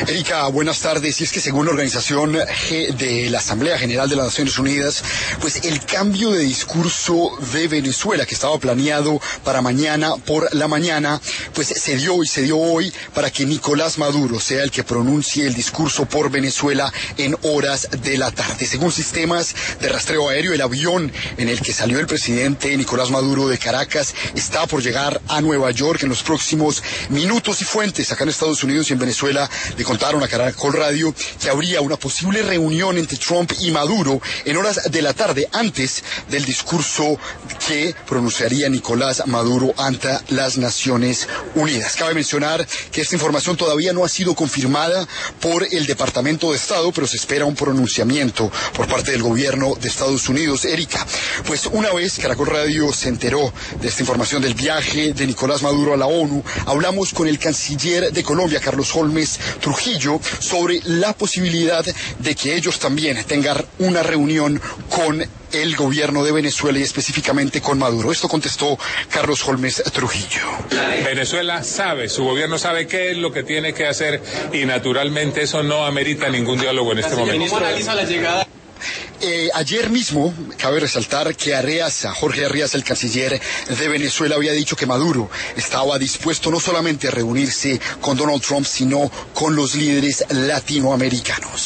Erika, buenas tardes. Y es que según la organización de la Asamblea General de las Naciones Unidas, pues el cambio de discurso de Venezuela que estaba planeado para mañana por la mañana, pues se dio hoy para que Nicolás Maduro sea el que pronuncie el discurso por Venezuela en horas de la tarde. Según sistemas de rastreo aéreo, el avión en el que salió el presidente Nicolás Maduro de Caracas está por llegar a Nueva York en los próximos minutos, y fuentes acá en Estados Unidos y en Venezuela le contaron a Caracol Radio que habría una posible reunión entre Trump y Maduro en horas de la tarde, antes del discurso que pronunciaría Nicolás Maduro ante las Naciones Unidas. Cabe mencionar que esta información todavía no ha sido confirmada por el Departamento de Estado, pero se espera un pronunciamiento por parte del gobierno de Estados Unidos. Erika, pues una vez Caracol Radio se enteró de esta información del viaje de Nicolás Maduro a la ONU, hablamos con el canciller de Colombia, Carlos Holmes Trujillo, sobre la posibilidad de que ellos también tengan una reunión con el gobierno de Venezuela y específicamente con Maduro. Esto contestó Carlos Holmes Trujillo. Venezuela sabe, su gobierno sabe qué es lo que tiene que hacer y naturalmente eso no amerita ningún diálogo en este momento. ¿Cómo analiza la llegada? Ayer mismo, cabe resaltar que Jorge Arreaza, el canciller de Venezuela, había dicho que Maduro estaba dispuesto no solamente a reunirse con Donald Trump, sino con los líderes latinoamericanos.